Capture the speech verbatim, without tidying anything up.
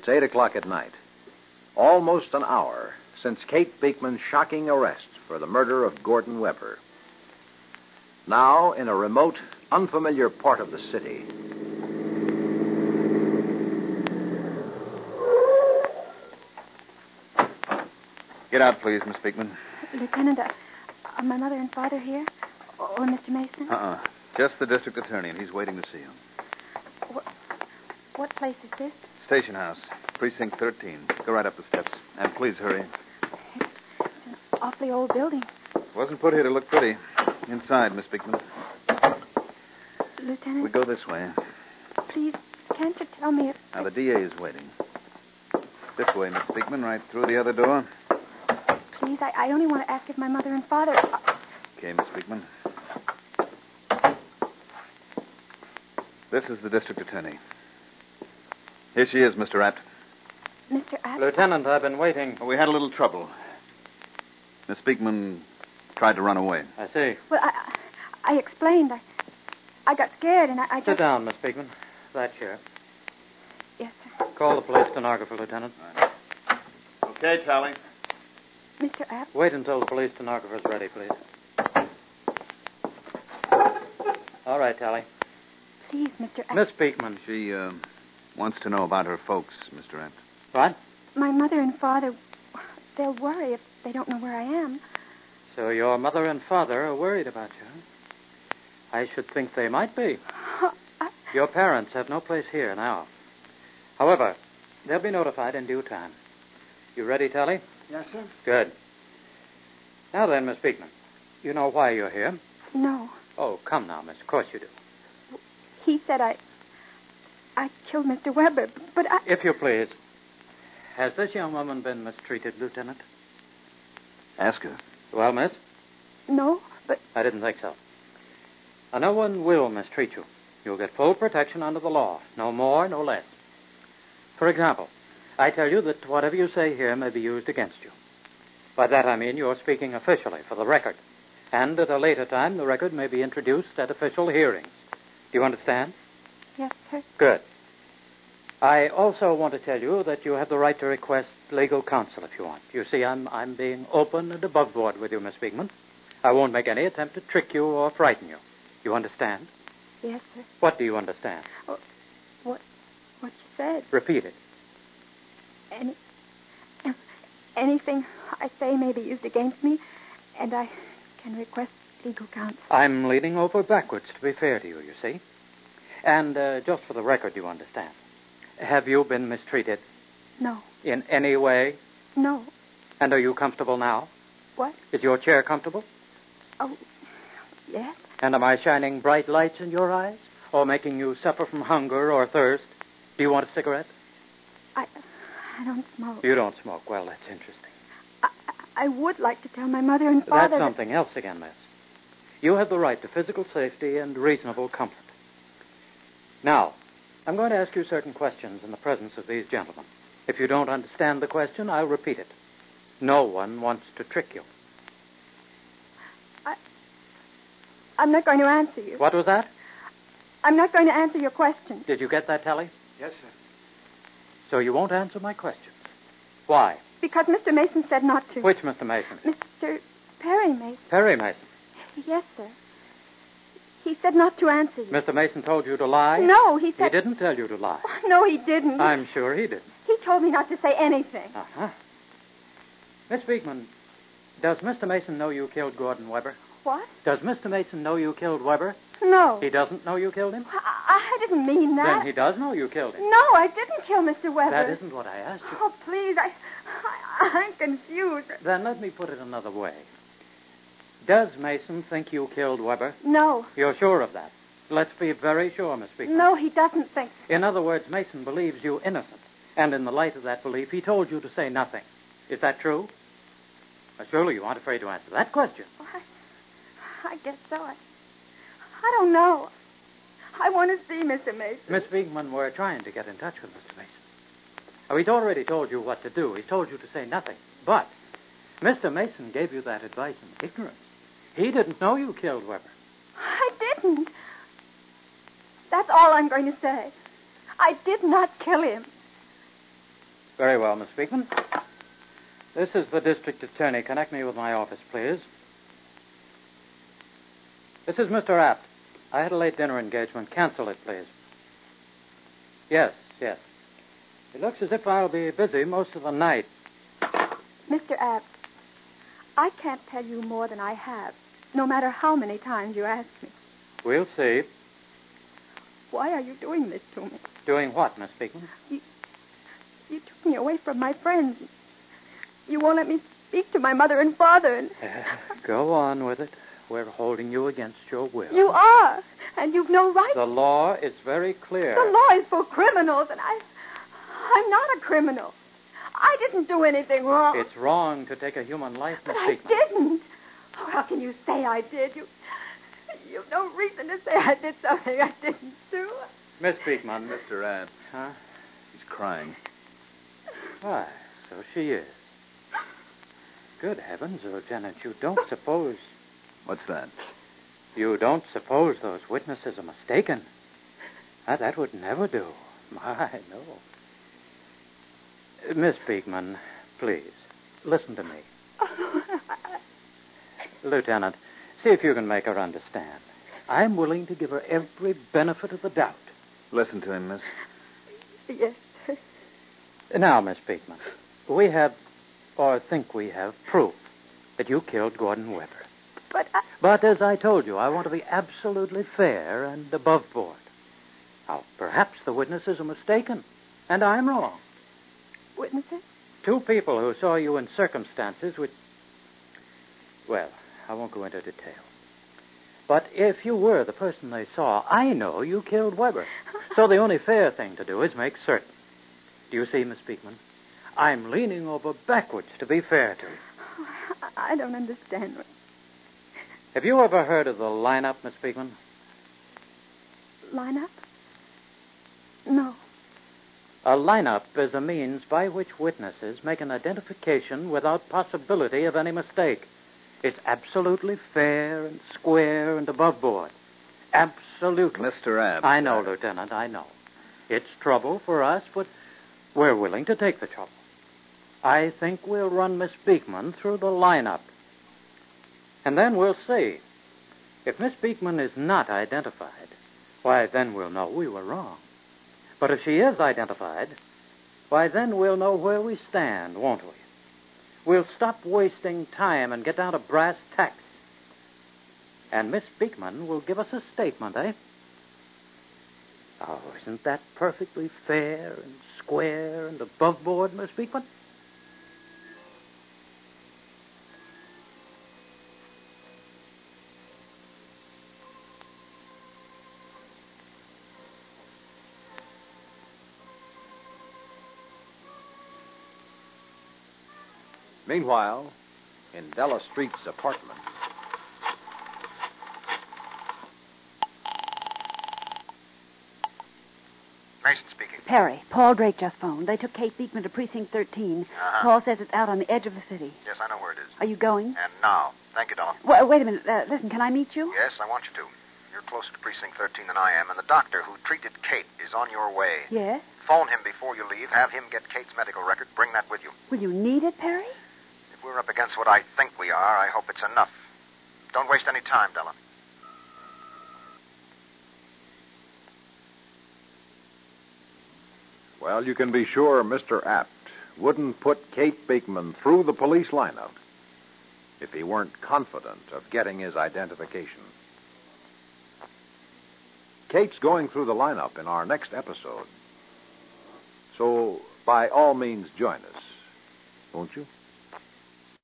eight o'clock at night. Almost an hour since Kate Beekman's shocking arrest for the murder of Gordon Weber. Now, in a remote, unfamiliar part of the city. Get out, please, Miss Beekman. Lieutenant, uh, are my mother and father here? Or Mister Mason? Uh-uh. Just the district attorney, and he's waiting to see you. What, what place is this? Station house, precinct thirteen. Go right up the steps. And please hurry. It's an awfully old building. Wasn't put here to look pretty. Inside, Miss Beekman. Lieutenant? We go this way. Please, can't you tell me if... Now, the D A is waiting. This way, Miss Beekman, right through the other door. Please, I, I only want to ask if my mother and father... Okay, Miss Beekman. This is the district attorney. Here she is, Mister Apt. Mister Apt? Lieutenant, I've been waiting. Well, we had a little trouble. Miss Beekman tried to run away. I see. Well, I, I explained. I, I got scared and I, I just... Sit down, Miss Beekman. That chair. Yes, sir. Call the police stenographer, Lieutenant. Right. Okay, Charlie. Mister Apt? Wait until the police stenographer's ready, please. All right, Tally. Please, Mister Apt. Miss Beekman. She, uh, wants to know about her folks, Mister Apt. What? My mother and father, they'll worry if they don't know where I am. So your mother and father are worried about you, huh? I should think they might be. Oh, I... Your parents have no place here now. However, they'll be notified in due time. You ready, Tally? Yes, sir. Good. Now then, Miss Beekman, you know why you're here? No. Oh, come now, miss. Of course you do. He said I... I killed Mister Weber, but I... If you please, has this young woman been mistreated, Lieutenant? Ask her. Well, miss? No, but... I didn't think so. Now, no one will mistreat you. You'll get full protection under the law. No more, no less. For example, I tell you that whatever you say here may be used against you. By that I mean you're speaking officially for the record. And at a later time, the record may be introduced at official hearings. Do you understand? Yes, sir. Good. I also want to tell you that you have the right to request legal counsel if you want. You see, I'm I'm being open and above board with you, Miss Beekman. I won't make any attempt to trick you or frighten you. You understand? Yes, sir. What do you understand? Oh, what... what you said. Repeat it. Any... Anything I say may be used against me, and I can request legal counsel. I'm leaning over backwards to be fair to you, you see. And uh, just for the record, you understand. Have you been mistreated? No. In any way? No. And are you comfortable now? What? Is your chair comfortable? Oh, yes. And am I shining bright lights in your eyes? Or making you suffer from hunger or thirst? Do you want a cigarette? I I don't smoke. You don't smoke. Well, that's interesting. I, I would like to tell my mother and father... That's something else again, miss. You have the right to physical safety and reasonable comfort. Now, I'm going to ask you certain questions in the presence of these gentlemen. If you don't understand the question, I'll repeat it. No one wants to trick you. I, I'm not going to answer you. What was that? I'm not going to answer your question. Did you get that, Tally? Yes, sir. So you won't answer my questions. Why? Because Mister Mason said not to. Which Mister Mason? Mister Perry Mason. Perry Mason. Yes, sir. He said not to answer you. Mister Mason told you to lie? No, he said... He didn't tell you to lie. Oh, no, he didn't. I'm sure he didn't. He told me not to say anything. Uh-huh. Miss Beekman, does Mister Mason know you killed Gordon Weber? What? Does Mister Mason know you killed Weber? No. He doesn't know you killed him? I, I didn't mean that. Then he does know you killed him. No, I didn't kill Mister Weber. That isn't what I asked you. Oh, please, I, I, I'm confused. Then let me put it another way. Does Mason think you killed Weber? No. You're sure of that? Let's be very sure, Miss Beekman. No, he doesn't think. In other words, Mason believes you innocent. And in the light of that belief, he told you to say nothing. Is that true? Well, surely you aren't afraid to answer that question. Well, I, I guess so. I, I don't know. I want to see Mister Mason. Miss Beekman, we're trying to get in touch with Mister Mason. Oh, he's already told you what to do. He's told you to say nothing. But Mister Mason gave you that advice in ignorance. He didn't know you killed Weber. I didn't. That's all I'm going to say. I did not kill him. Very well, Miss Beekman. This is the district attorney. Connect me with my office, please. This is Mister Apt. I had a late dinner engagement. Cancel it, please. Yes, yes. It looks as if I'll be busy most of the night. Mister Apt, I can't tell you more than I have, no matter how many times you ask me. We'll see. Why are you doing this to me? Doing what, Miss Beekman? You, you took me away from my friends. You won't let me speak to my mother and father. And... Uh, go on with it. We're holding you against your will. You are, and you've no right. The law is very clear. The law is for criminals, and I, I'm not a criminal. I didn't do anything wrong. It's wrong to take a human life, Miss But I Beekman. didn't. Oh, how can you say I did? You, you've no reason to say I did something I didn't do. Miss Beekman. Mister Abt. Huh? He's crying. Why, so she is. Good heavens, Lieutenant, you don't suppose... What's that? You don't suppose those witnesses are mistaken? Now, that would never do. My, no. Uh, Miss Beekman, please, listen to me. Lieutenant, see if you can make her understand. I'm willing to give her every benefit of the doubt. Listen to him, miss. Yes. Now, Miss Beekman, we have, or think we have, proof that you killed Gordon Weber. But I... But as I told you, I want to be absolutely fair and above board. Now, perhaps the witnesses are mistaken, and I'm wrong. Witnesses? Two people who saw you in circumstances which... Well, I won't go into detail. But if you were the person they saw, I know you killed Weber. So the only fair thing to do is make certain. Do you see, Miss Beekman? I'm leaning over backwards to be fair to you. I don't understand. Have you ever heard of the lineup, Miss Beekman? Lineup? No. A lineup is a means by which witnesses make an identification without possibility of any mistake. It's absolutely fair and square and above board. Absolutely. Mister Abt. I know, Lieutenant, I know. It's trouble for us, but we're willing to take the trouble. I think we'll run Miss Beekman through the lineup. And then we'll see. If Miss Beekman is not identified, why, then we'll know we were wrong. But if she is identified, why, then we'll know where we stand, won't we? We'll stop wasting time and get down to brass tacks. And Miss Beekman will give us a statement, eh? Oh, isn't that perfectly fair and square and above board, Miss Beekman? Meanwhile, in Della Street's apartment. Mason speaking. Perry, Paul Drake just phoned. They took Kate Beekman to Precinct thirteen. Uh-huh. Paul says it's out on the edge of the city. Yes, I know where it is. Are you going? And now. Thank you, Donna. Well, wait a minute. Uh, listen, can I meet you? Yes, I want you to. You're closer to Precinct thirteen than I am, and the doctor who treated Kate is on your way. Yes? Phone him before you leave. Have him get Kate's medical record. Bring that with you. Will you need it, Perry? If we're up against what I think we are, I hope it's enough. Don't waste any time, Della. Well, you can be sure Mister Apt wouldn't put Kate Beekman through the police lineup if he weren't confident of getting his identification. Kate's going through the lineup in our next episode. So, by all means, join us, won't you?